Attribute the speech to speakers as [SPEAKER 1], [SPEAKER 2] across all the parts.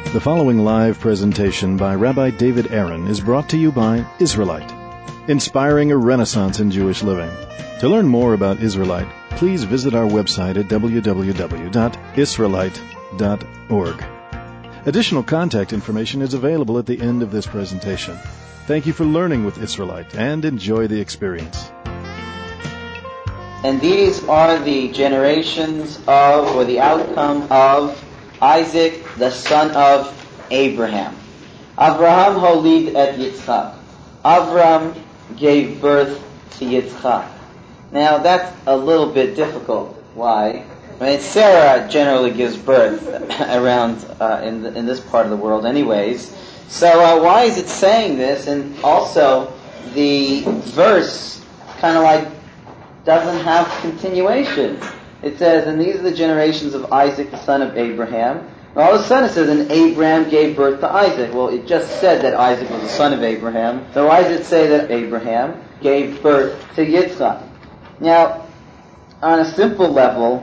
[SPEAKER 1] The following live presentation by Rabbi David Aaron is brought to you by Israelite, inspiring a renaissance in Jewish living. To learn more about Israelite, please visit our website at www.israelite.org. Additional contact information is available at the end of this presentation. Thank you for learning with Israelite and enjoy the experience.
[SPEAKER 2] And these are the generations of, or the outcome of, Isaac, the son of Abraham. Avraham holid et Yitzchak. Avram gave birth to Yitzchak. Now that's a little bit difficult. Why? I mean, Sarah generally gives birth around in this part of the world anyways. So why is it saying this? And also, the verse kind of like doesn't have continuation. It says, and these are the generations of Isaac, the son of Abraham. And all of a sudden it says, and Abraham gave birth to Isaac. Well, it just said that Isaac was the son of Abraham. So why does it say that Abraham gave birth to Yitzchak? Now, on a simple level,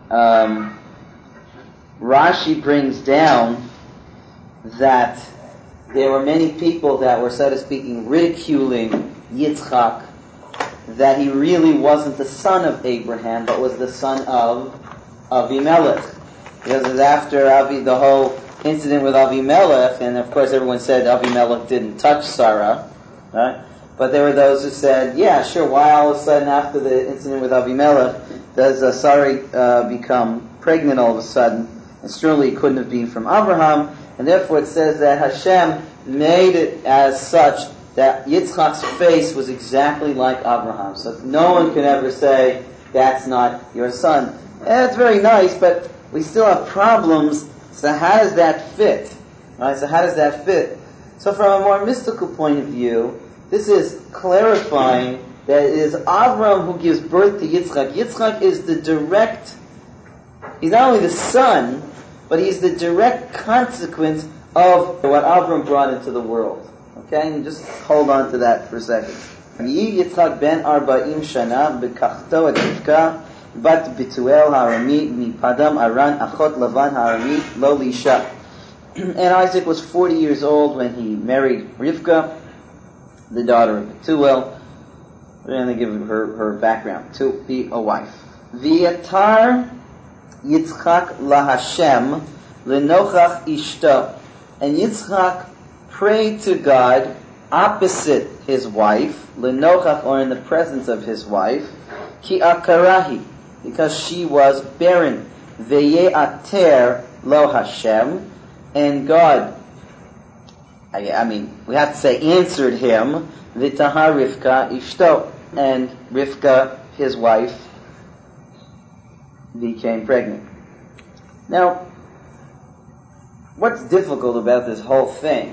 [SPEAKER 2] Rashi brings down that there were many people that were, so to speak, ridiculing Yitzchak, that he really wasn't the son of Abraham, but was the son of Avimelech. Because it was after the whole incident with Avimelech, and of course everyone said Avimelech didn't touch Sarah, right? But there were those who said, yeah, sure, why all of a sudden after the incident with Avimelech does Sarah become pregnant all of a sudden? And surely it couldn't have been from Abraham, and therefore it says that Hashem made it as such that Yitzchak's face was exactly like Abraham. So no one can ever say, that's not your son. That's very nice, but we still have problems. So how does that fit? Right? So how does that fit? So from a more mystical point of view, this is clarifying that it is Avram who gives birth to Yitzchak. Yitzchak is he's not only the son, but he's the direct consequence of what Avram brought into the world. Okay, and just hold on to that for a second. Yitzchak ben 40 shana bekachto et Rivka bat Betuel Harami mi Padam Aran achot Lavan Harami lo lisha. And Isaac was 40 years old when he married Rivka, the daughter of Betuel. We're going to give her background to be a wife. V'yatar Yitzchak lahashem lenochach ishto. And Yitzchak prayed to God opposite his wife, lenochach, or in the presence of his wife, ki akarahi, because she was barren, veye'ater lo Hashem, and God, I mean, we have to say answered him, v'tahar Rivka ishto, and Rivka, his wife, became pregnant. Now, what's difficult about this whole thing?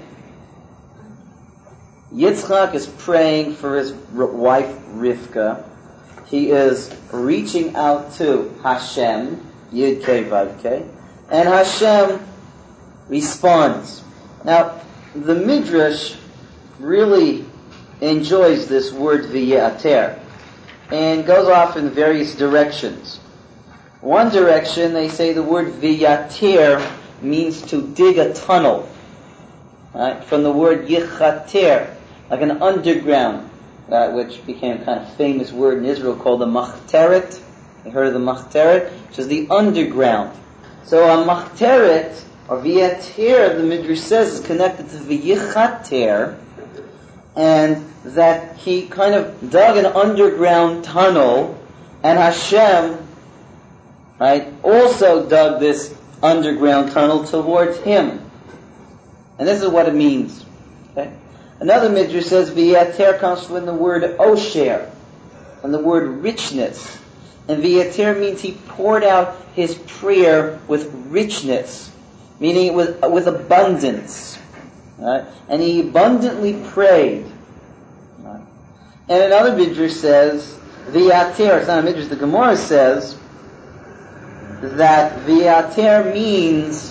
[SPEAKER 2] Yitzchak is praying for his wife Rivka. He is reaching out to Hashem, Yud Kei Vav Kei, and Hashem responds. Now, the Midrash really enjoys this word v'ye'ater and goes off in various directions. One direction, they say the word v'yater means to dig a tunnel, right? From the word yichater, like an underground, which became a kind of famous word in Israel called the machteret. You heard of the machteret? Which is the underground. So a machteret, or v'yater, the Midrash says, is connected to v'yichater, and that he kind of dug an underground tunnel, and Hashem, right, also dug this underground tunnel towards him. And this is what it means. Okay? Another midrash says v'yater comes from the word osher, from the word richness. And v'yater means he poured out his prayer with richness, meaning with abundance. Right? And he abundantly prayed. Right? And another midrash says v'yater, it's not a midrash, the Gemara says that v'yater means,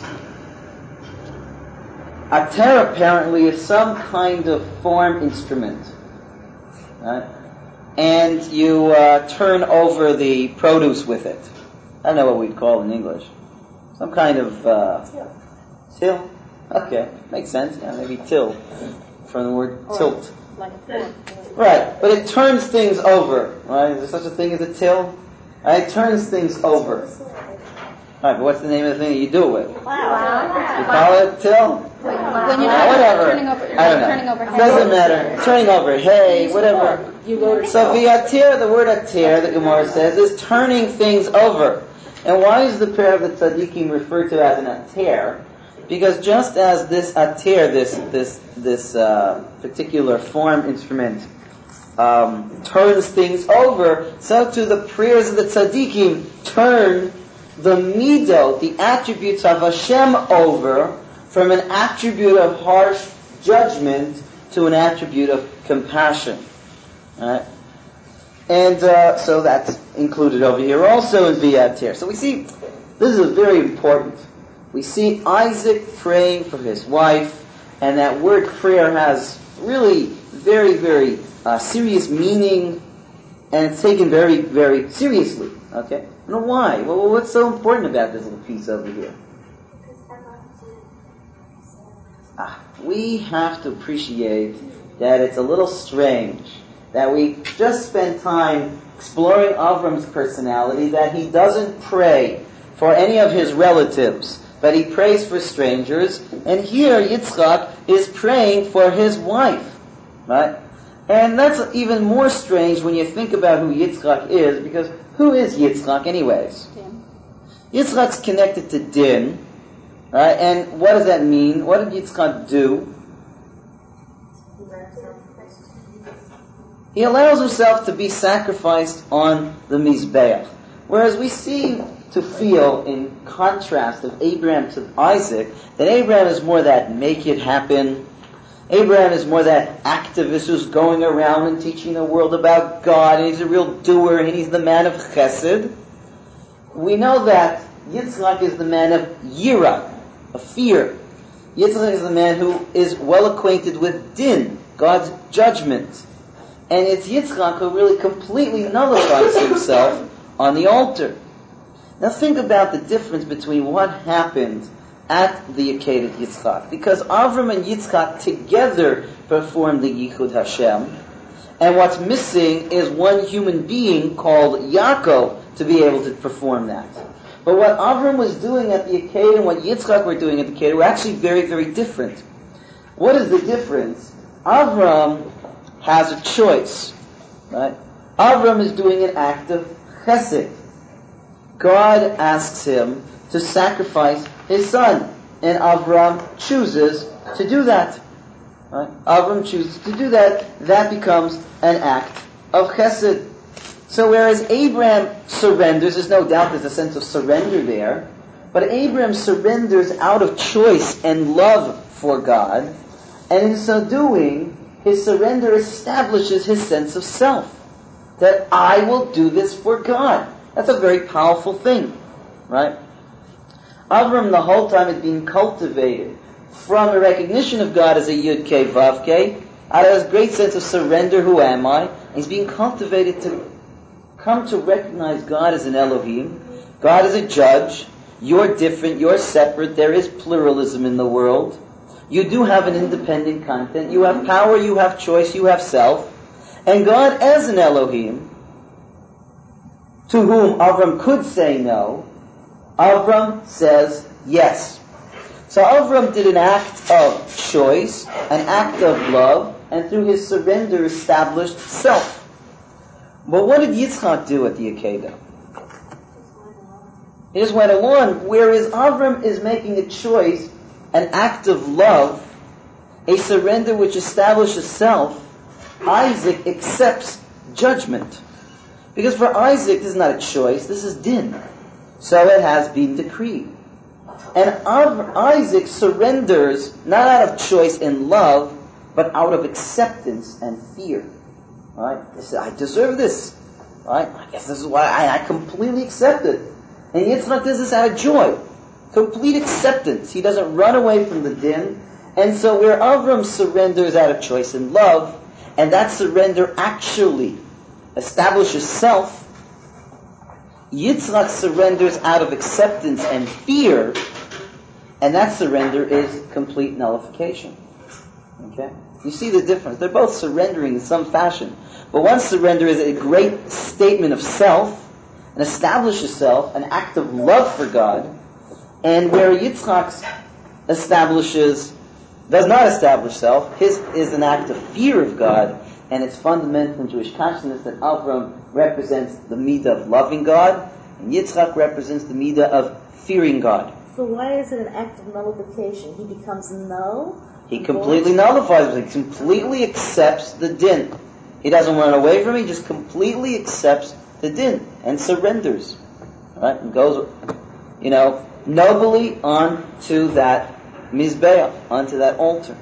[SPEAKER 2] ater apparently is some kind of farm instrument, right? And you turn over the produce with it. I don't know what we'd call it in English. Some kind of seal. Okay, makes sense. Yeah, maybe till, from the word tilt.
[SPEAKER 3] Like a till.
[SPEAKER 2] Right, but it turns things over, right? Is there such a thing as a till? Right, it turns things over. Right, but what's the name of the thing that you do it with?
[SPEAKER 3] Wow.
[SPEAKER 2] You call it till?
[SPEAKER 3] When you're
[SPEAKER 2] Whatever.
[SPEAKER 3] turning over,
[SPEAKER 2] I don't know.
[SPEAKER 3] turning over hay.
[SPEAKER 2] Doesn't matter. Turning over hay, whatever. So v'yatir, the word atir, the Gemara says, is turning things over. And why is the prayer of the tzaddikim referred to as an atir? Because just as this atir, this particular form instrument, turns things over, so too the prayers of the tzaddikim turn the midot, the attributes of Hashem, over from an attribute of harsh judgment to an attribute of compassion. Right? And so that's included over here also in V'yatir. So we see, this is very important. We see Isaac praying for his wife, and that word prayer has really very, very serious meaning, and it's taken very, very seriously. Okay? Now why? Well, what's so important about this little piece over here? We have to appreciate that it's a little strange that we just spend time exploring Avram's personality, that he doesn't pray for any of his relatives, but he prays for strangers, and here Yitzchak is praying for his wife, right? And that's even more strange when you think about who Yitzchak is, because who is Yitzchak anyways?
[SPEAKER 3] Din.
[SPEAKER 2] Yitzchak's connected to Din, right? And what does that mean? What did Yitzchak do? He allows himself to be sacrificed on the Mizbeach. Whereas we seem to feel, in contrast of Abraham to Isaac, that Abraham is more that make it happen. Abraham is more that activist who's going around and teaching the world about God, and he's a real doer, and he's the man of chesed. We know that Yitzchak is the man of yira, of fear. Yitzchak is the man who is well acquainted with din, God's judgment. And it's Yitzchak who really completely nullifies himself on the altar. Now think about the difference between what happened at the Akedah Yitzchak. Because Avram and Yitzchak together performed the Yichud Hashem. And what's missing is one human being called Yaakov to be able to perform that. But what Avram was doing at the Akedah and what Yitzchak were doing at the Akedah were actually very, very different. What is the difference? Avram has a choice. Right? Avram is doing an act of chesed. God asks him to sacrifice his son, and Avram chooses to do that. Right? Avram chooses to do that. That becomes an act of chesed. So whereas Abraham surrenders, there's no doubt there's a sense of surrender there, but Abraham surrenders out of choice and love for God, and in so doing, his surrender establishes his sense of self. That I will do this for God. That's a very powerful thing, right? Avram the whole time is being cultivated from a recognition of God as a Yud Kei Vav Kei, out of this great sense of surrender, who am I? He's being cultivated to come to recognize God as an Elohim. God is a judge. You're different, you're separate, there is pluralism in the world. You do have an independent content, you have power, you have choice, you have self. And God as an Elohim, to whom Avram could say no, Avram says yes. So Avram did an act of choice, an act of love, and through his surrender established self. But what did Yitzchak do at the Akedah? He just went along, whereas Avram is making a choice, an act of love, a surrender which establishes self. Isaac accepts judgment. Because for Isaac, this is not a choice, this is din. So it has been decreed. And Isaac surrenders not out of choice and love, but out of acceptance and fear. Right? He said, I deserve this. Right? I guess this is why I completely accept it. And Yitzchak does this out of joy. Complete acceptance. He doesn't run away from the din. And so where Avram surrenders out of choice and love, and that surrender actually establishes self, Yitzchak surrenders out of acceptance and fear, And that surrender is complete nullification. Okay? You see the difference. They're both surrendering in some fashion. But one surrender is a great statement of self, an establishes self, an act of love for God, and where Yitzchak's does not establish self, his is an act of fear of God, and it's fundamental in Jewish consciousness that Avram represents the midah of loving God, and Yitzchak represents the midah of fearing God.
[SPEAKER 4] So why is it an act of nullification? He becomes null?
[SPEAKER 2] He completely nullifies it. He completely accepts the din. He doesn't run away from it. He just completely accepts the din and surrenders. Right? And goes, nobly onto that mizbeach, onto that altar.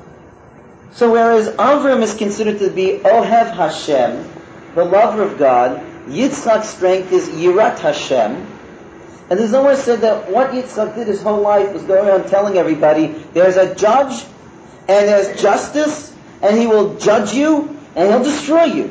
[SPEAKER 2] So whereas Avram is considered to be Ohev Hashem, the lover of God, Yitzchak's strength is Yirat Hashem. And there's nowhere said that what Yitzchak did his whole life was going around telling everybody there's a judge and there's justice and he will judge you and he'll destroy you.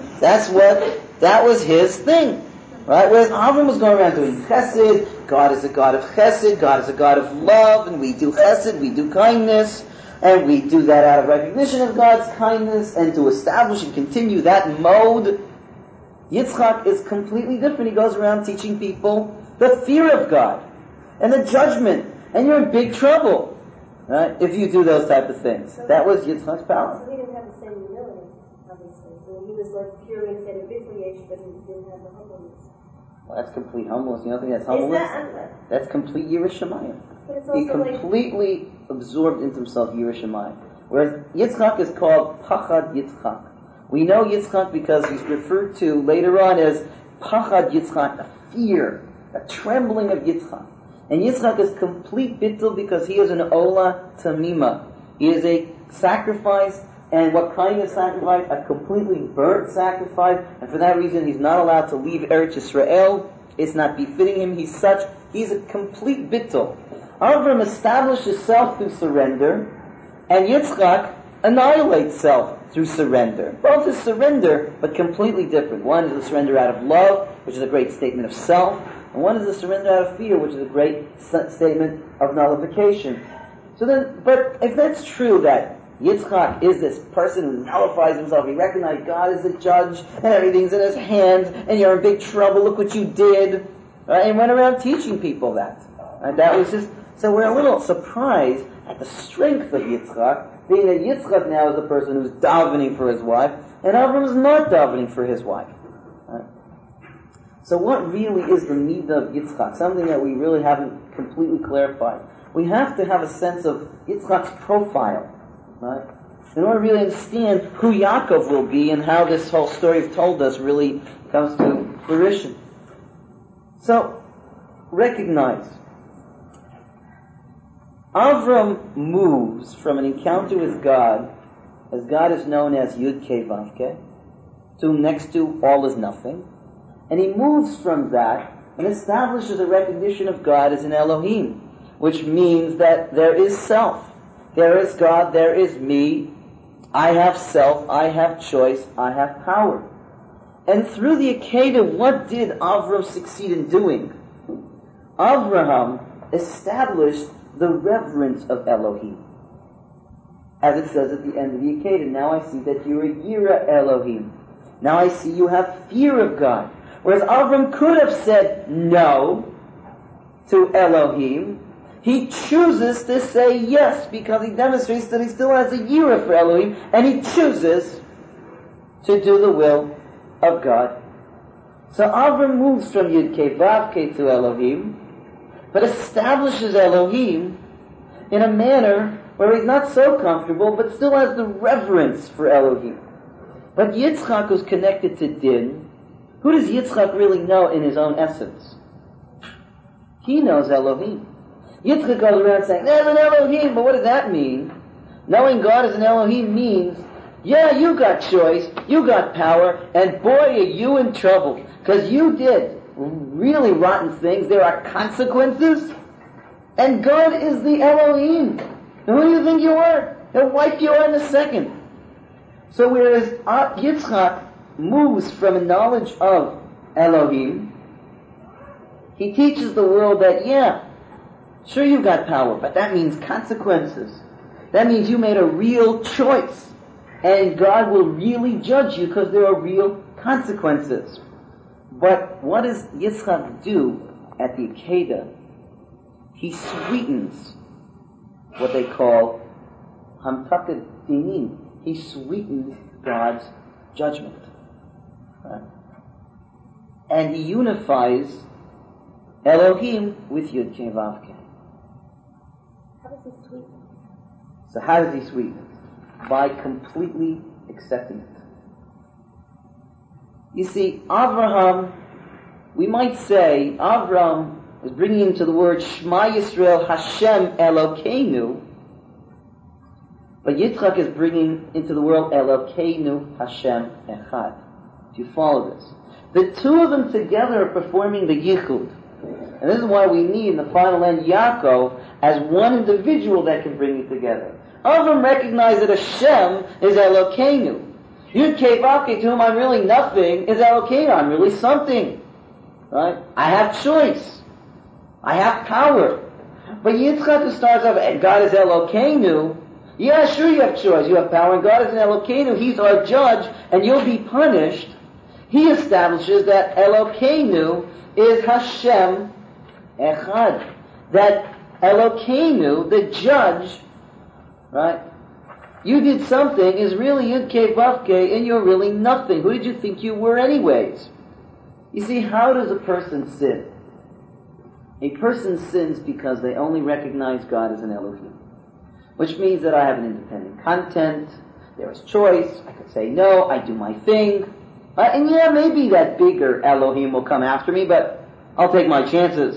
[SPEAKER 2] That was his thing. Right? Whereas Avram was going around doing chesed, God is a God of chesed, God is a God of love, and we do chesed, we do kindness, and we do that out of recognition of God's kindness, and to establish and continue that mode. Yitzchak is completely different. He goes around teaching people the fear of God and the judgment, and you're in big trouble, right? If you do those type of things. That was Yitzchak's power.
[SPEAKER 4] So he didn't have the same humility, obviously. I mean, he was like pure and a big creation, but he didn't have the humbleness.
[SPEAKER 2] Well, that's complete humbleness. You don't think that's humbleness? That's complete Yiras Shamayim. He completely absorbed into himself Yiras Shamayim. Whereas Yitzchak is called Pachad Yitzchak. We know Yitzchak because he's referred to later on as Pachad Yitzchak, a fear, a trembling of Yitzchak. And Yitzchak is complete bittul because he is an Ola Tamima. He is a sacrifice, and what kind of sacrifice? A completely burnt sacrifice, and for that reason he's not allowed to leave Eretz Yisrael. It's not befitting him. He's a complete bittul. Avram establishes self through surrender, and Yitzchak annihilates self through surrender. Both is surrender, but completely different. One is a surrender out of love, which is a great statement of self, and one is a surrender out of fear, which is a great statement of nullification. But if that's true that Yitzchak is this person who nullifies himself, he recognizes God is the judge, and everything's in his hands, and you're in big trouble, look what you did, right? And went around teaching people that. And that was just, so we're a little surprised at the strength of Yitzchak, being that Yitzchak now is the person who's davening for his wife, and Avram is not davening for his wife. Right? So what really is the midah of Yitzchak? Something that we really haven't completely clarified. We have to have a sense of Yitzchak's profile. Right? In order to really understand who Yaakov will be and how this whole story you've told us really comes to fruition. So, recognize, Avram moves from an encounter with God, as God is known as Yud Kei Vav Kei, to next to all is nothing, and he moves from that and establishes a recognition of God as an Elohim, which means that there is self. There is God, there is me, I have self, I have choice, I have power. And through the Akedah, what did Avram succeed in doing? Avraham established the reverence of Elohim. As it says at the end of the Akedah, now I see that you're a Yira Elohim. Now I see you have fear of God. Whereas Avram could have said no to Elohim, he chooses to say yes because he demonstrates that he still has a yira for Elohim, and he chooses to do the will of God. So Avram moves from Yud Kei Vav Kei to Elohim, but establishes Elohim in a manner where he's not so comfortable, but still has the reverence for Elohim. But Yitzchak, who's connected to Din, who does Yitzchak really know in his own essence? He knows Elohim. Yitzchak goes around saying, there's an Elohim, but what does that mean? Knowing God as an Elohim means, yeah, you got choice, you got power, and boy, are you in trouble. Because you did really rotten things, there are consequences, and God is the Elohim. And who do you think you are? He'll wipe you out in a second. So whereas Yitzchak moves from a knowledge of Elohim, he teaches the world that, yeah, Sure, you got power, but that means consequences. That means you made a real choice. And God will really judge you because there are real consequences. But what does Yitzchak do at the Akedah? He sweetens what they call Hamtakat Dinim. He sweetens God's judgment. Right? And he unifies Elohim with Yud Kei Vav Kei.
[SPEAKER 4] How does he sweeten?
[SPEAKER 2] So how does he sweeten it? By completely accepting it. You see, Avraham, we might say, Avraham is bringing into the word Shema Yisrael Hashem Elokeinu, but Yitzchak is bringing into the world Elokeinu Hashem Echad. Do you follow this? The two of them together are performing the Yichud. And this is why we need in the final end Yaakov as one individual that can bring it together. Avram recognized that Hashem is Elokeinu. Yud Kei Vav Kei, to whom I'm really nothing, is Elokeinu. I'm really something. Right? I have choice. I have power. But Yitzchak, who starts off, God is Elokeinu, yeah, sure you have choice, you have power, and God is an Elokeinu, He's our judge, and you'll be punished. He establishes that Elokeinu is Hashem Echad. That Elokeinu, the judge, right, you did something, is really Yud Kei Vav Kei, and you're really nothing. Who did you think you were anyways? You see, how does a person sin? A person sins because they only recognize God as an Elohim. Which means that I have an independent content, there is choice, I could say no, I do my thing, and yeah, maybe that bigger Elohim will come after me, but I'll take my chances.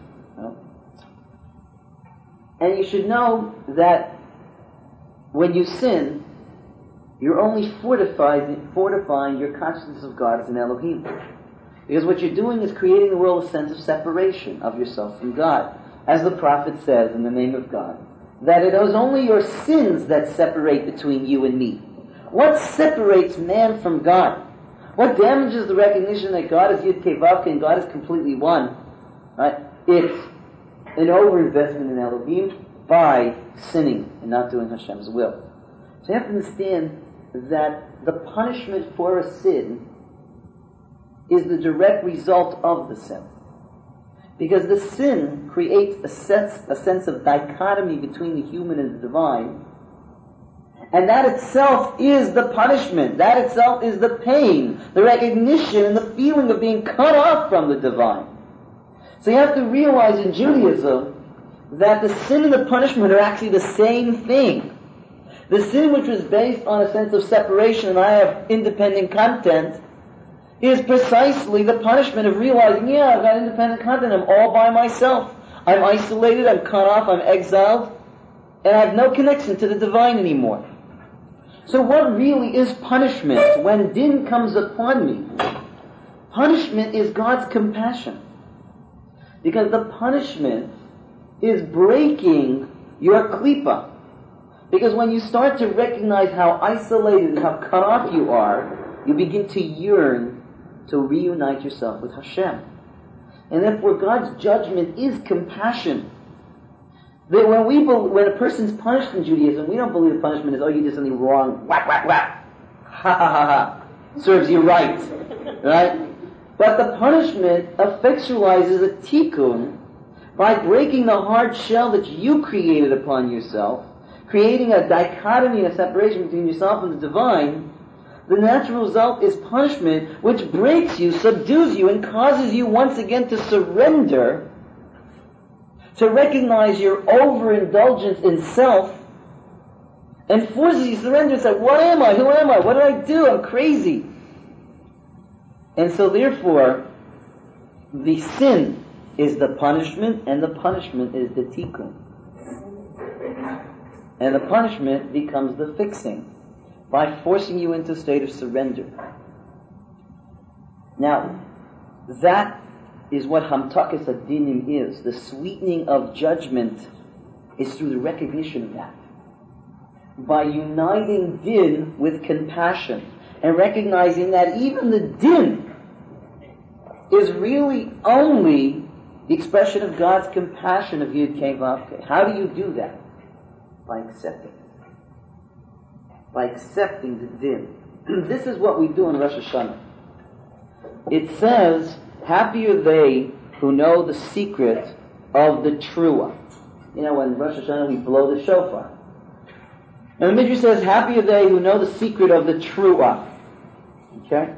[SPEAKER 2] And you should know that when you sin, you're only fortifying your consciousness of God as an Elohim. Because what you're doing is creating in the world a sense of separation of yourself from God. As the prophet says in the name of God, that it is only your sins that separate between you and me. What separates man from God? What damages the recognition that God is Yud Kei Vav Kei and God is completely one? Right? It's an overinvestment in Elohim by sinning and not doing Hashem's will. So you have to understand that the punishment for a sin is the direct result of the sin. Because the sin creates a sense of dichotomy between the human and the divine. And that itself is the punishment. That itself is the pain, the recognition, and the feeling of being cut off from the divine. So you have to realize in Judaism that the sin and the punishment are actually the same thing. The sin, which was based on a sense of separation and I have independent content, is precisely the punishment of realizing, yeah, I've got independent content, I'm all by myself. I'm isolated, I'm cut off, I'm exiled, and I have no connection to the divine anymore. So what really is punishment when din comes upon me? Punishment is God's compassion. Because the punishment is breaking your klipa. Because when you start to recognize how isolated and how cut off you are, you begin to yearn to reunite yourself with Hashem. And therefore God's judgment is compassion. That when a person's punished in Judaism, we don't believe the punishment is, oh, you did something wrong, whack, whack, whack, ha, ha, ha, ha, serves you right, right? But the punishment effectualizes a tikkun by breaking the hard shell that you created upon yourself, creating a dichotomy, a separation between yourself and the divine. The natural result is punishment, which breaks you, subdues you, and causes you once again to surrender, to recognize your overindulgence in self, and forces you to surrender and say, what am I? Who am I? What did I do? I'm crazy. And so therefore, the sin is the punishment, and the punishment is the tikkun. And the punishment becomes the fixing, by forcing you into a state of surrender. Now, that is what Hamtakas Adinim is. The sweetening of judgment is through the recognition of that. By uniting din with compassion, and recognizing that even the din is really only the expression of God's compassion of Yud Kei Vav Kei. How do you do that? By accepting. By accepting the din. This is what we do in Rosh Hashanah. It says, happy are they who know the secret of the Truah. You know, when Rosh Hashanah we blow the shofar. And the Midrash says, happy are they who know the secret of the Truah. Okay?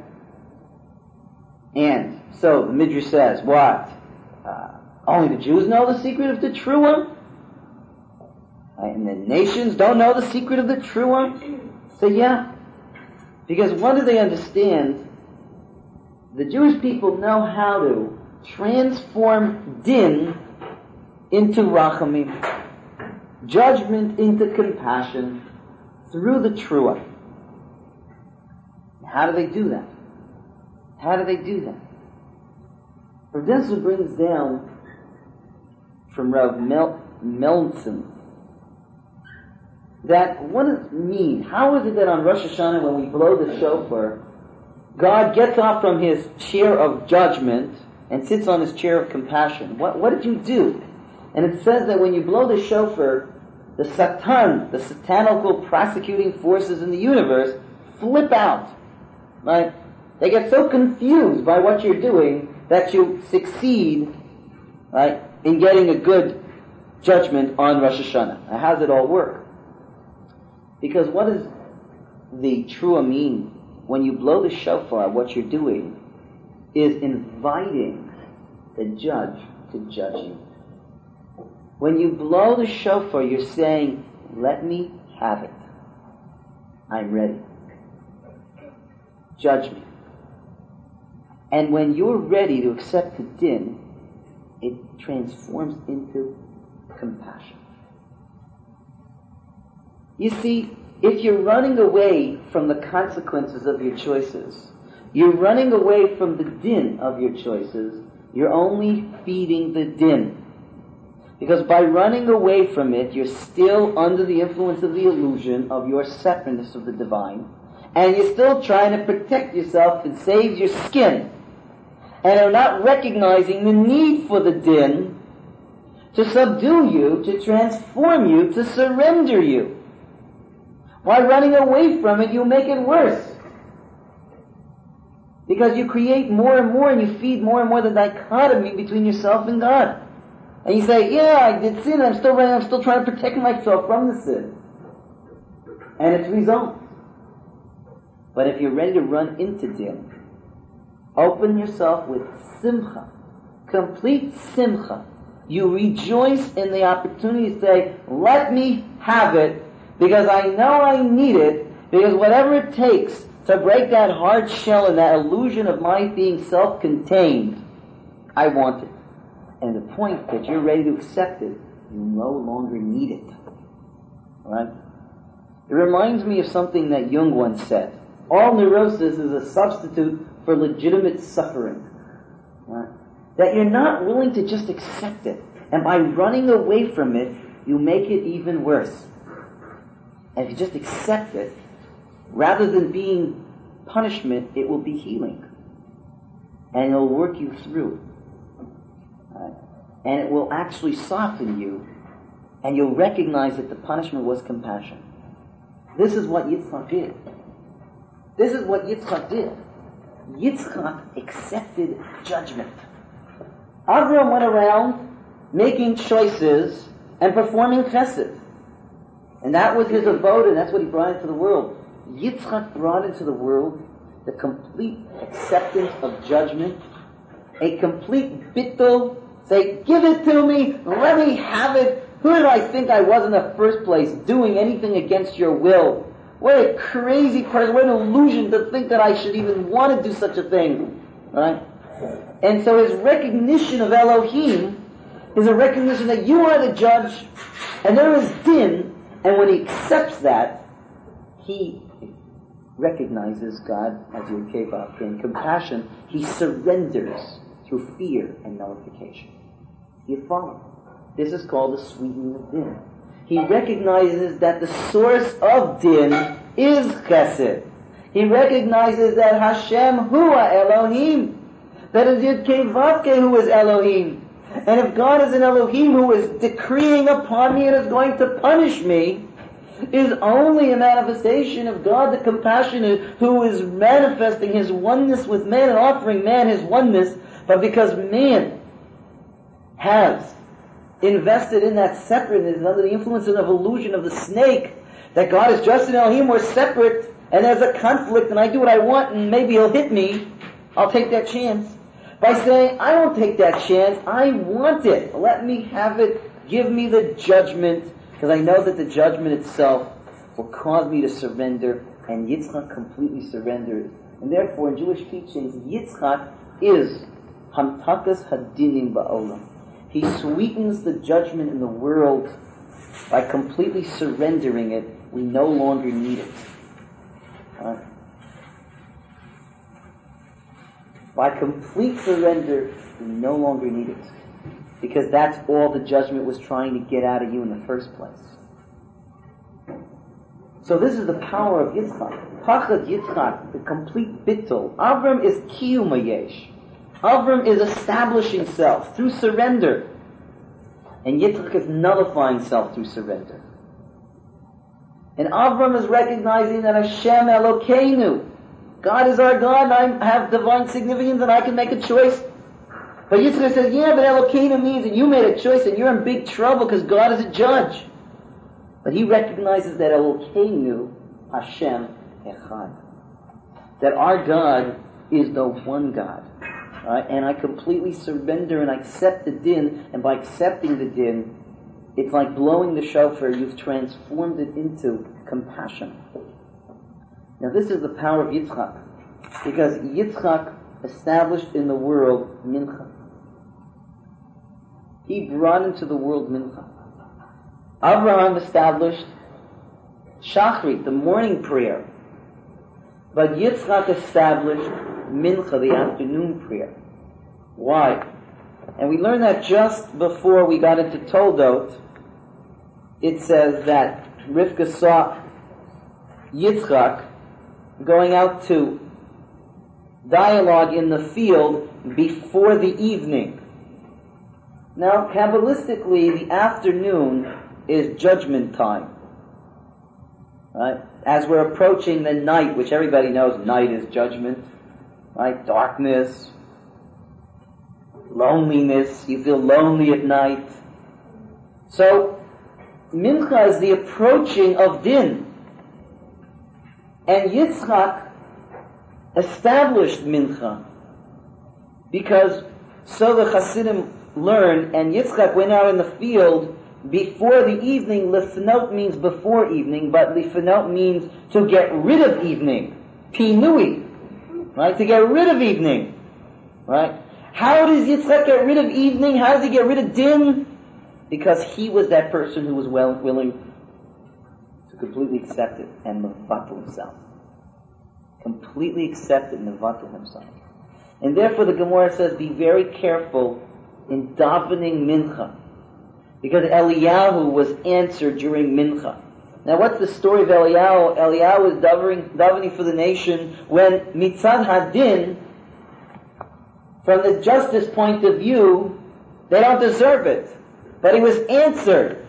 [SPEAKER 2] And so the Midrash says, what? Only the Jews know the secret of the Truah? And the nations don't know the secret of the Truah? So yeah. Because what do they understand? The Jewish people know how to transform din into rachamim, judgment into compassion, through the Truah. How do they do that? How do they do that? Rav Dessler brings down from Rav Melnson that what does it mean? How is it that on Rosh Hashanah when we blow the shofar, God gets off from his chair of judgment and sits on his chair of compassion? What did you do? And it says that when you blow the shofar, the Satan, the satanical prosecuting forces in the universe, flip out. Right? They get so confused by what you're doing that you succeed, right, in getting a good judgment on Rosh Hashanah. Now, how does it all work? Because what does the Truah mean? When you blow the shofar, what you're doing is inviting the judge to judge you. When you blow the shofar, you're saying, let me have it. I'm ready. Judge me. And when you're ready to accept the din, it transforms into compassion. You see, if you're running away from the consequences of your choices, you're running away from the din of your choices, you're only feeding the din. Because by running away from it, you're still under the influence of the illusion of your separateness of the divine, and you're still trying to protect yourself and save your skin, and are not recognizing the need for the din to subdue you, to transform you, to surrender you. By running away from it, you make it worse. Because you create more and more, and you feed more and more the dichotomy between yourself and God. And you say, yeah, I did sin, I'm still trying to protect myself from the sin. And it's results. But if you're ready to run into din, open yourself with simcha, complete simcha. You rejoice in the opportunity to say, let me have it, because I know I need it, because whatever it takes to break that hard shell and that illusion of my being self-contained, I want it. And the point that you're ready to accept it, you no longer need it. Alright? It reminds me of something that Jung once said. All neurosis is a substitute for legitimate suffering. Right? That you're not willing to just accept it. And by running away from it, you make it even worse. And if you just accept it, rather than being punishment, it will be healing. And it'll work you through. Right? And it will actually soften you, and you'll recognize that the punishment was compassion. This is what Yitzchak did. This is what Yitzchak did. Yitzchak accepted judgment. Avram went around making choices and performing chesed. And that was his abode, and that's what he brought into the world. Yitzchak brought into the world the complete acceptance of judgment, a complete bittul, say, give it to me, let me have it. Who did I think I was in the first place, doing anything against your will? What a crazy person, what an illusion to think that I should even want to do such a thing. Right? And so his recognition of Elohim is a recognition that you are the judge, and there is din, and when he accepts that, he recognizes God as Yud Kei Vav Kei. In compassion, he surrenders through fear and nullification. You follow? This is called the sweetening of din. He recognizes that the source of din is chesed. He recognizes that Hashem Hua Elohim, that is Yud Kei Vav Kei who is Elohim. And if God is an Elohim who is decreeing upon me and is going to punish me, is only a manifestation of God the compassionate, who is manifesting His oneness with man and offering man His oneness, but because man has invested in that separateness under the influence of the illusion of the snake, that God is just an Elohim, we're separate, and there's a conflict, and I do what I want, and maybe He'll hit me, I'll take that chance. By saying, I won't take that chance, I want it, let me have it, give me the judgment, because I know that the judgment itself will cause me to surrender, and Yitzchak completely surrendered. And therefore, in Jewish teachings, Yitzchak is Hamtakas Hadinim Ba'olam. He sweetens the judgment in the world by completely surrendering it. We no longer need it. By complete surrender, we no longer need it. Because that's all the judgment was trying to get out of you in the first place. So this is the power of Yitzchak. Pachad Yitzchak, the complete bittul. Avram is kiyum hayesh. Avram is establishing self through surrender. And Yitzchak is nullifying self through surrender. And Avram is recognizing that Hashem Elokeinu, God is our God, and I have divine significance, and I can make a choice. But Yitzchak says, yeah, but Elokeinu means that you made a choice and you're in big trouble because God is a judge. But he recognizes that Elokeinu, Hashem Echad. That our God is the one God. Right? And I completely surrender and I accept the din, and by accepting the din, it's like blowing the shofar, you've transformed it into compassion. Now this is the power of Yitzchak, because Yitzchak established in the world mincha. He brought into the world mincha. Abraham established shachrit, the morning prayer. But Yitzchak established mincha, the afternoon prayer. Why? And we learned that just before we got into Toldot. It says that Rivka saw Yitzchak going out to dialogue in the field before the evening. Now, Kabbalistically, the afternoon is judgment time. Right? As we're approaching the night, which everybody knows night is judgment. Right? Darkness, loneliness, you feel lonely at night. So, Mincha is the approaching of Din. And Yitzchak established Mincha. Because so the Hasidim learned, and Yitzchak went out in the field before the evening. Lifnot means before evening, but Lifnot means to get rid of evening. Pinui. Right? To get rid of evening. Right? How does Yitzchak get rid of evening? How does he get rid of Din? Because he was that person who was willing to completely accept it and mevatel himself. Completely accept it and mevatel himself. And therefore the Gemara says, be very careful in davening mincha. Because Eliyahu was answered during mincha. Now what's the story of Eliyahu? Eliyahu was davening for the nation when mitzad hadin, from the justice point of view, they don't deserve it. But he was answered.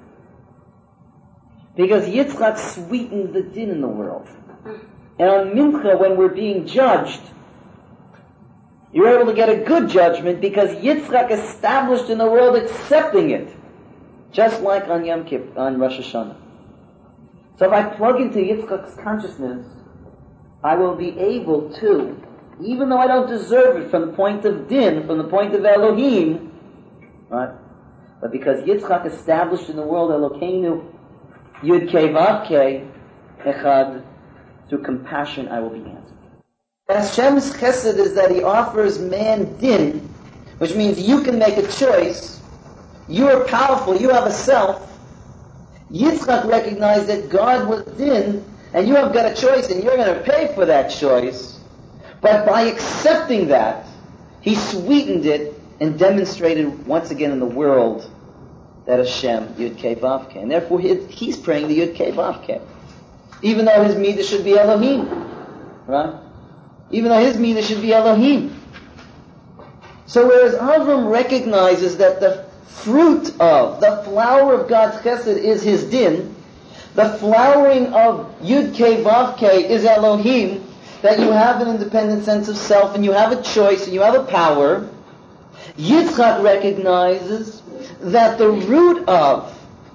[SPEAKER 2] Because Yitzchak sweetened the din in the world. And on Mincha, when we're being judged, you're able to get a good judgment because Yitzchak established in the world accepting it. Just like on Yom Kippur, on Rosh Hashanah. So if I plug into Yitzchak's consciousness, I will be able to, even though I don't deserve it from the point of Din, from the point of Elohim, right? But because Yitzchak established in the world Elokeinu, Yud Kei Vav Kei, Echad, through compassion I will be answered. Hashem's chesed is that He offers man din, which means you can make a choice, you are powerful, you have a self. Yitzchak recognized that God was din, and you have got a choice, and you're going to pay for that choice. But by accepting that, he sweetened it and demonstrated once again in the world that Hashem, Yud Kei Vav Kei. And therefore he's praying the Yud Kei Vav Kei. Even though his midah should be Elohim. Right? Even though his midah should be Elohim. So whereas Avram recognizes that the fruit of, the flower of God's chesed is his din, the flowering of Yud Kei Vav Kei is Elohim, that you have an independent sense of self and you have a choice and you have a power, Yitzchak recognizes that the root of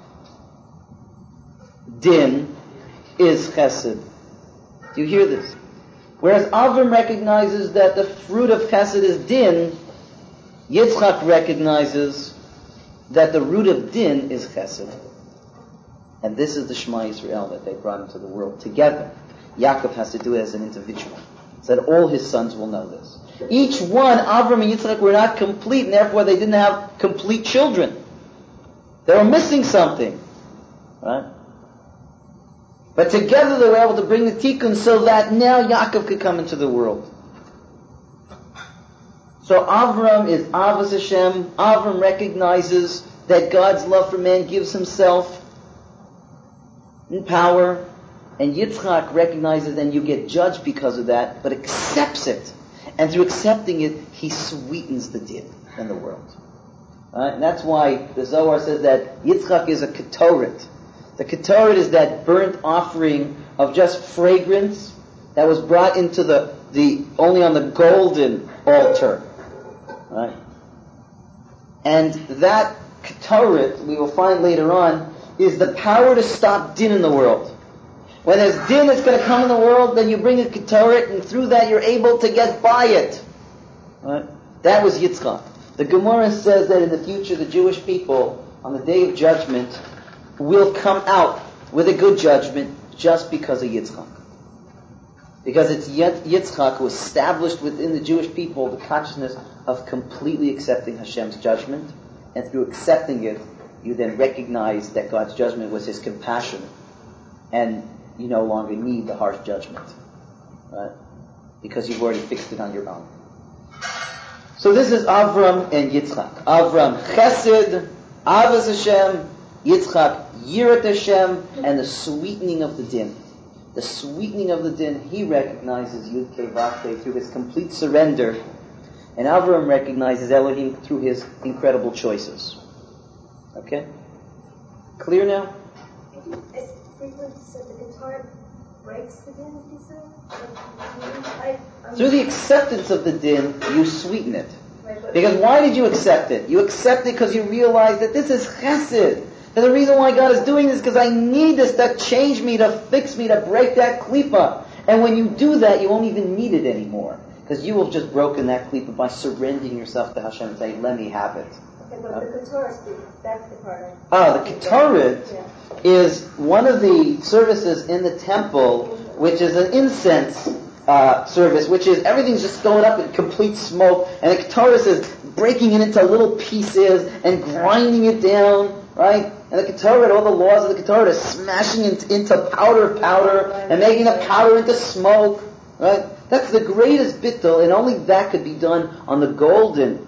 [SPEAKER 2] din is chesed. Do you hear this? Whereas Avram recognizes that the fruit of chesed is din, Yitzchak recognizes that the root of din is chesed. And this is the Shema Yisrael that they brought into the world together. Yaakov has to do it as an individual, so that all his sons will know this. Each one, Avram and Yitzchak, were not complete, and therefore they didn't have complete children. They were missing something. Right? But together they were able to bring the tikkun so that now Yaakov could come into the world. So Avram is Avos Hashem. Avram recognizes that God's love for man gives himself in power. And Yitzchak recognizes and you get judged because of that, but accepts it. And through accepting it, he sweetens the din in the world. And that's why the Zohar says that Yitzchak is a ketoret. The ketoret is that burnt offering of just fragrance that was brought into the only on the golden altar. Right? And that ketoret, we will find later on, is the power to stop din in the world. When there's din that's going to come in the world, then you bring a ketoret, and through that you're able to get by it. Right? That was Yitzchak. The Gemara says that in the future, the Jewish people, on the day of judgment, will come out with a good judgment just because of Yitzchak. Because it's Yitzchak who established within the Jewish people the consciousness of completely accepting Hashem's judgment, and through accepting it, you then recognize that God's judgment was His compassion, and you no longer need the harsh judgment, right? Because you've already fixed it on your own. So this is Avram and Yitzchak. Avram Chesed, Avos Hashem, Yitzchak Yirat Hashem, and the sweetening of the din. The sweetening of the din, he recognizes Yud Kei Vav Kei through his complete surrender, and Avram recognizes Elohim through his incredible choices. Okay? Clear now?
[SPEAKER 4] As frequently said, the guitar breaks the din, you said?
[SPEAKER 2] Through the acceptance of the din, you sweeten it.
[SPEAKER 4] Right,
[SPEAKER 2] Because why did you accept it? You accept it because you realize that this is chesed. And the reason why God is doing this is because I need this to change me, to fix me, to break that klipa. And when you do that, you won't even need it anymore. Because you have just broken that klipa by surrendering yourself to Hashem and saying, let me have it.
[SPEAKER 4] Okay, but the guitar, that's the part.
[SPEAKER 2] The ketoret is one of the services in the temple, which is an incense service, which is everything's just going up in complete smoke, and the ketoret is breaking it into little pieces and grinding it down, right? And the ketoret, all the laws of the ketoret are smashing it into powder, and making the powder into smoke, right? That's the greatest bittul, and only that could be done on the golden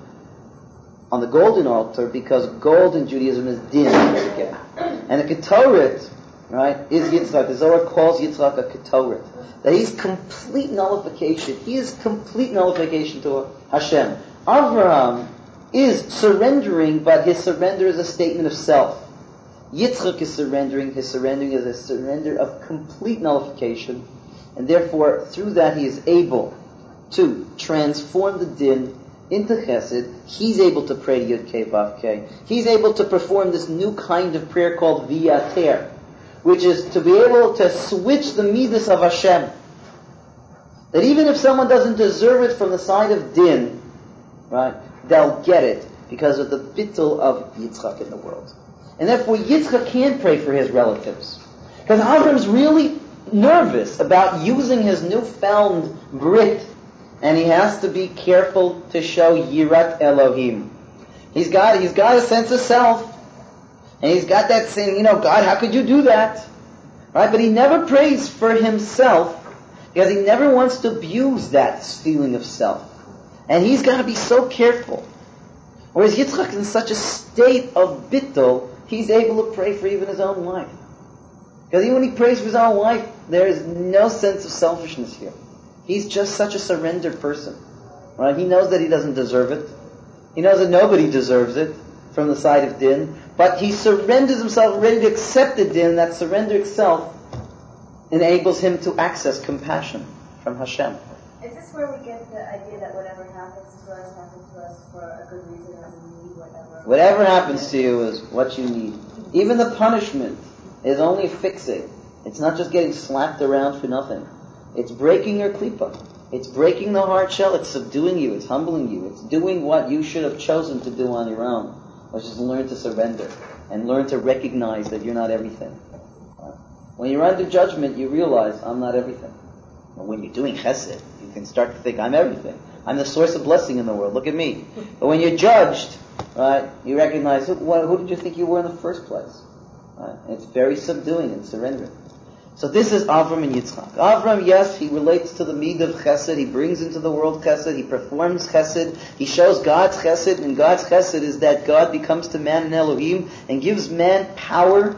[SPEAKER 2] altar, because gold in Judaism is din again. And the ketoret, right, is Yitzchak. The Zohar calls Yitzchak a ketoret. That he's complete nullification. He is complete nullification to Hashem. Avraham is surrendering, but his surrender is a statement of self. Yitzchak is surrendering. His surrendering is a surrender of complete nullification. And therefore, through that, he is able to transform the din into chesed. He's able to pray Yud Kei Vav Kei. He's able to perform this new kind of prayer called Viyater, which is to be able to switch the midas of Hashem. That even if someone doesn't deserve it from the side of din, right, they'll get it because of the bittul of Yitzchak in the world. And therefore Yitzchak can't pray for his relatives. Because Avram's really nervous about using his newfound brit, and he has to be careful to show Yirat Elohim. He's got a sense of self, and he's got that saying, God, how could you do that? Right? But he never prays for himself, because he never wants to abuse that feeling of self. And he's got to be so careful. Whereas Yitzchak is in such a state of bittul, he's able to pray for even his own wife. Because even when he prays for his own wife, there is no sense of selfishness here. He's just such a surrendered person. Right? He knows that he doesn't deserve it. He knows that nobody deserves it from the side of din, but he surrenders himself, ready to accept the din. That surrender itself enables him to access compassion from Hashem.
[SPEAKER 4] Is this where we get the idea that whatever happens to us for a good reason, and we need whatever?
[SPEAKER 2] Whatever happens to you is what you need. Even the punishment is only fixing. It's not just getting slapped around for nothing. It's breaking your klipa. It's breaking the hard shell. It's subduing you. It's humbling you. It's doing what you should have chosen to do on your own, which is learn to surrender and learn to recognize that you're not everything. When you're under judgment, you realize, I'm not everything. And when you're doing chesed, you can start to think, I'm everything. I'm the source of blessing in the world. Look at me. But when you're judged, right, you recognize, who did you think you were in the first place? Right? And it's very subduing and surrendering. So this is Avram and Yitzchak. Avram, yes, he relates to the mid of chesed. He brings into the world chesed. He performs chesed. He shows God's chesed. And God's chesed is that God becomes to man an Elohim and gives man power,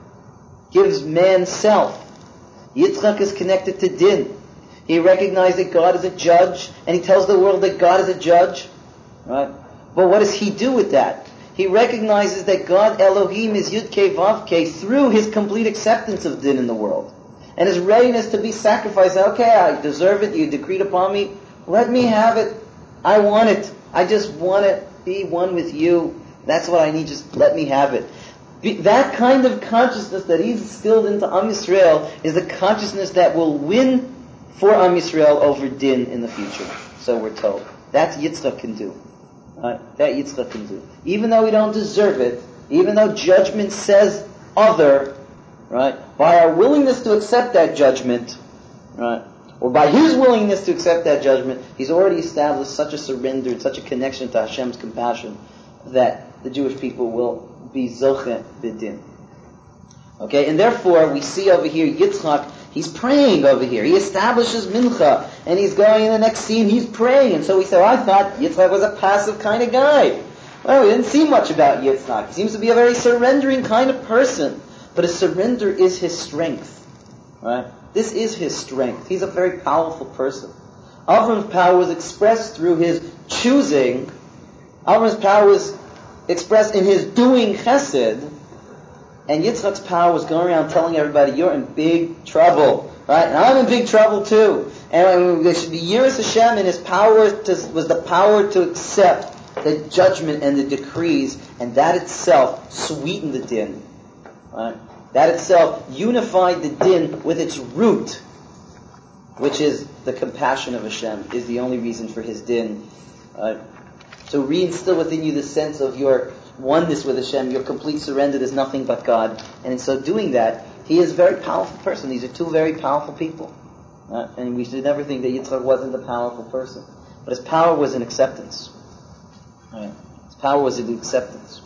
[SPEAKER 2] gives man self. Yitzchak is connected to din. He recognized that God is a judge, and he tells the world that God is a judge. Right? But what does he do with that? He recognizes that God Elohim is Yud-Kei Vav-Kei through his complete acceptance of din in the world. And his readiness to be sacrificed. Okay, I deserve it, you decreed upon me. Let me have it. I want it. I just want to be one with you. That's what I need, just let me have it. That kind of consciousness that he's instilled into Am Yisrael is the consciousness that will win for Am Yisrael over din in the future. So we're told. That's Yitzchak can do. Right? That Yitzchak can do. Even though we don't deserve it, even though judgment says other, right? By our willingness to accept that judgment, right? Or by his willingness to accept that judgment, he's already established such a surrender, such a connection to Hashem's compassion that the Jewish people will be zoche b'din. Okay, and therefore we see over here Yitzchak, he's praying over here. He establishes mincha, and he's going in the next scene, he's praying. And so we say, I thought Yitzchak was a passive kind of guy. Well, we didn't see much about Yitzchak. He seems to be a very surrendering kind of person. But his surrender is his strength. Right? This is his strength. He's a very powerful person. Avram's power was expressed through his choosing. Avram's power was expressed in his doing chesed. And Yitzchak's power was going around telling everybody, you're in big trouble. Right? And I'm in big trouble too. And there should be Yiras Hashem, and his power was the power to accept the judgment and the decrees, and that itself sweetened the din. Right? That itself unified the din with its root, which is the compassion of Hashem, is the only reason for his din. To reinstill within you the sense of your oneness with Hashem, your complete surrender, there's nothing but God. And in so doing that, he is a very powerful person. These are two very powerful people. And we should never think that Yitzchak wasn't a powerful person. But his power was in acceptance. His power was in acceptance.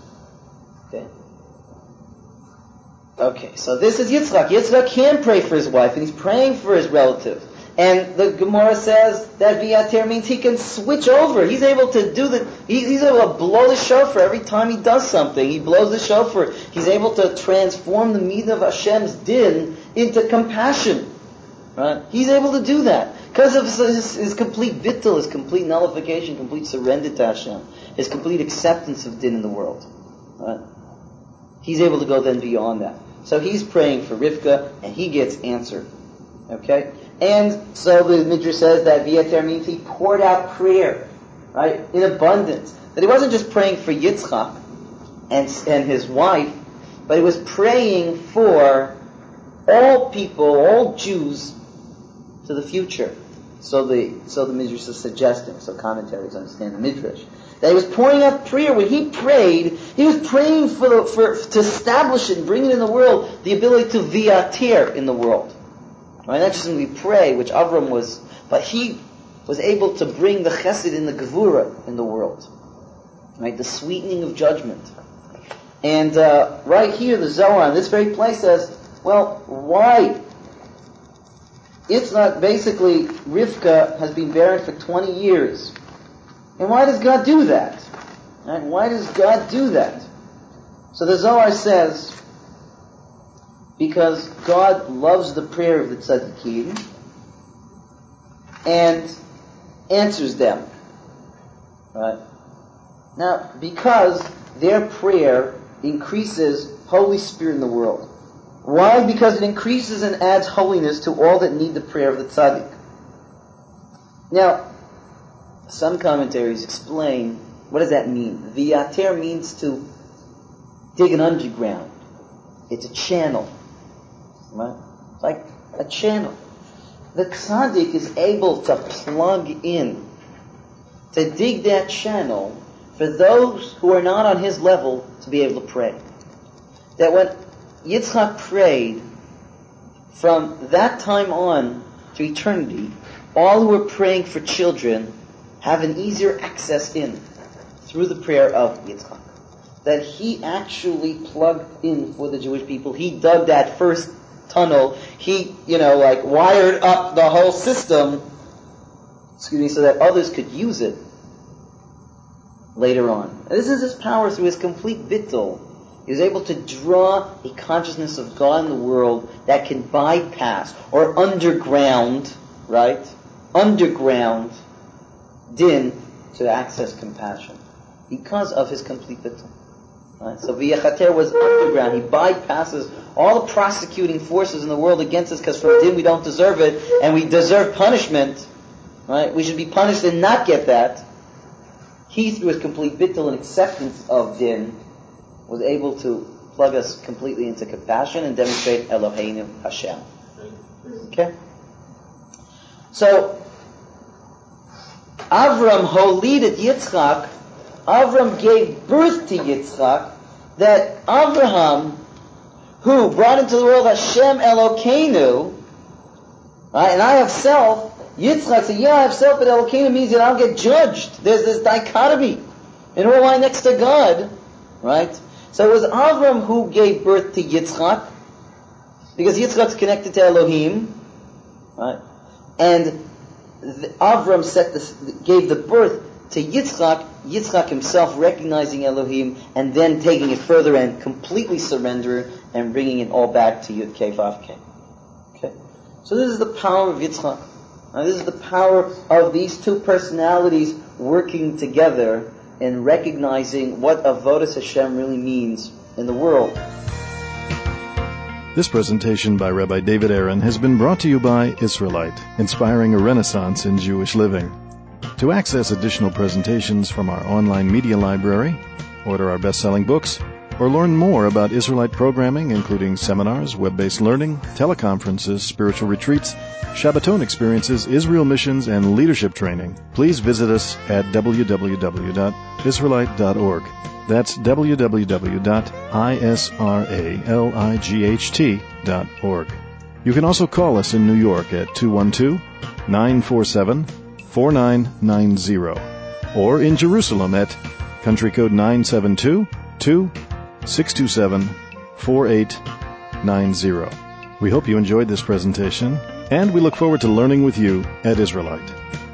[SPEAKER 2] Okay, so this is Yitzchak. Yitzchak can pray for his wife, and he's praying for his relative. And the Gemara says that Viater means he can switch over. He's able to do he's able to blow the shofar every time he does something. He blows the shofar. He's able to transform the midah of Hashem's din into compassion. Right? He's able to do that because of his complete vittul, his complete nullification, complete surrender to Hashem, his complete acceptance of din in the world. Right? He's able to go then beyond that. So he's praying for Rivka, and he gets answered. Okay? And so the Midrash says that Viater means he poured out prayer, right, in abundance. That he wasn't just praying for Yitzchak and his wife, but he was praying for all people, all Jews, to the future. So the Midrash is suggesting, so commentaries understand the Midrash, that he was pouring out prayer. When he prayed, he was praying to establish it and bring it in the world, the ability to viatir in the world. Right? Not just simply pray, which Avram was, but he was able to bring the chesed in the gevura in the world. Right? The sweetening of judgment. And right here, the Zohar, in this very place says, well, why? It's not basically, Rivka has been barren for 20 years. And why does God do that? Right? Why does God do that? So the Zohar says, because God loves the prayer of the tzaddikim and answers them. Right? Now, because their prayer increases Holy Spirit in the world. Why? Because it increases and adds holiness to all that need the prayer of the tzaddik. Now, some commentaries explain, what does that mean? Viater means to dig an underground. It's a channel. Right? It's like a channel. The tzaddik is able to plug in, to dig that channel for those who are not on his level to be able to pray. That when Yitzchak prayed, from that time on to eternity, all who are praying for children have an easier access in through the prayer of Yitzchak. That he actually plugged in for the Jewish people. He dug that first tunnel. He, wired up the whole system, so that others could use it later on. And this is his power through his complete bittul. He was able to draw a consciousness of God in the world that can bypass or underground din to access compassion because of his complete bittul. Right? So V'yechater was underground. He bypasses all the prosecuting forces in the world against us, because from din we don't deserve it, and we deserve punishment. Right? We should be punished and not get that. He, through his complete bittul and acceptance of din, was able to plug us completely into compassion and demonstrate Eloheinu Hashem. Okay? So, Avram holided Yitzchak. Avram gave birth to Yitzchak. That Avraham, who brought into the world Hashem Elokeinu, right, and I have self, Yitzchak said, I have self, but Elokeinu means that I'll get judged. There's this dichotomy. And who am I next to God? Right? So it was Avram who gave birth to Yitzchak, because Yitzchak's connected to Elohim, right? And Avram gave the birth to Yitzchak, Yitzchak himself recognizing Elohim, and then taking it further and completely surrendering and bringing it all back to Yud Kei Vav Kei. Okay? So this is the power of Yitzchak. This is the power of these two personalities working together and recognizing what Avodas Hashem really means in the world.
[SPEAKER 1] This presentation by Rabbi David Aaron has been brought to you by Israelite, inspiring a renaissance in Jewish living. To access additional presentations from our online media library, order our best-selling books, or learn more about Israelite programming, including seminars, web-based learning, teleconferences, spiritual retreats, Shabbaton experiences, Israel missions, and leadership training, please visit us at www.israelite.org. That's www.israelight.org. You can also call us in New York at 212-947-4990, or in Jerusalem at country code 972-627-4890. We hope you enjoyed this presentation, and we look forward to learning with you at Israelite.